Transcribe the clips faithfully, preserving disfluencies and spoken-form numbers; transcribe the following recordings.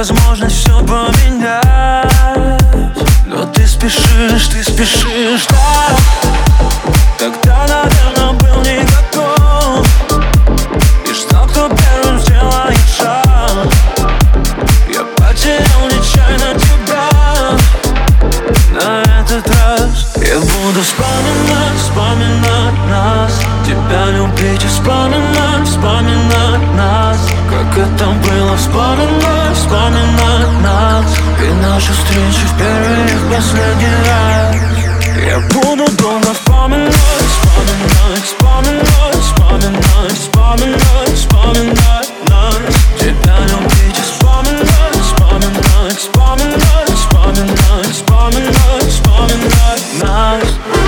возможность все поменять, но ты спешишь, ты спешишь, да. Тогда, наверное, был не готов и ждал, кто первым сделает шаг. Я потерял нечаянно тебя. На этот раз я буду вспоминать, вспоминать нас, тебя любить и вспоминать, вспоминать нас, как это было, вспоминать, вспоминать нас и наши встречи в первый и в последний раз. Я буду долго вспоминать, вспоминать, вспоминать, вспоминать, вспоминать, вспоминать нас, тебя любить и вспоминать, вспоминать, вспоминать, вспоминать, вспоминать, вспоминать нас.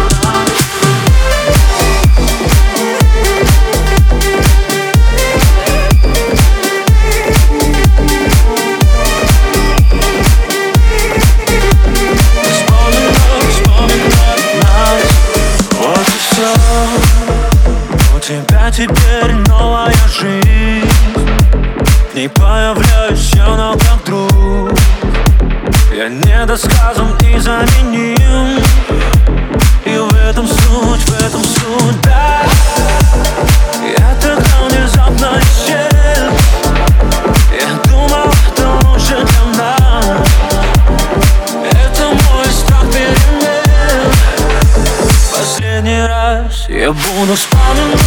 У тебя теперь новая жизнь, в ней появляюсь я, но как друг. Я недосказан и заменим, и в этом суть, в этом суть, да. Я тогда внезапно исчез, я думал, это лучше для нас. Это мой страх перемен. Последний раз я буду вспоминать,